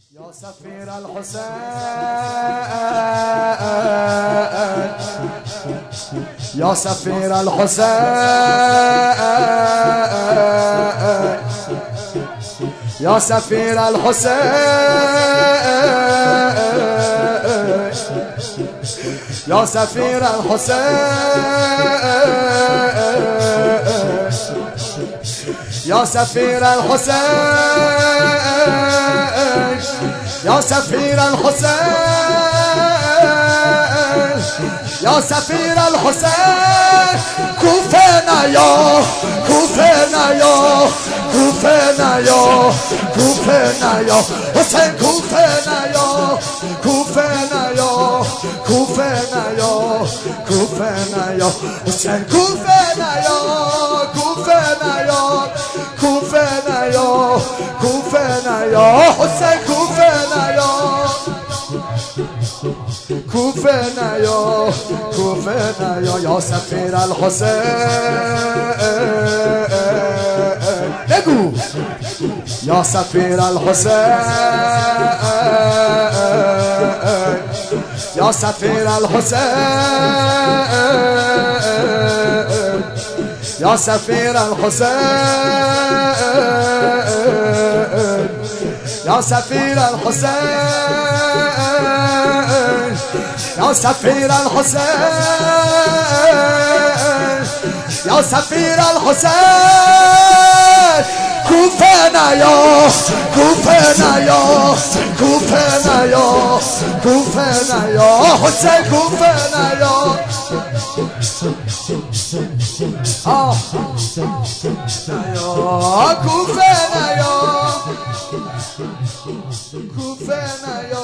يا سفير الحسين يا سفير الحسين يا سفير الحسين يا سفير الحسين يا سفير الحسين يا سفير الحسين يا سفير الحسين كوفنا يا كوفنا يا كوفنا يا كوفنا يا حسين كوفنا يا كوفنا يا كوفنا يا كوفنا يا حسين كوفنا يا كوفنا يا كوفنا يا كوفنا يا حسين كوفنا يا كوفنا يا كوفنا يا سفير الحسين نقول يا سفير الحسين يا سفير الحسين يا سفير الحسين يا سفير الحسين يا سفير الحسين يا سفير الحسين كوفنا يا كوفنا يا كوفنا يا كوفنا يا حسين كوفنا يا كوفنا يا كوفنا يا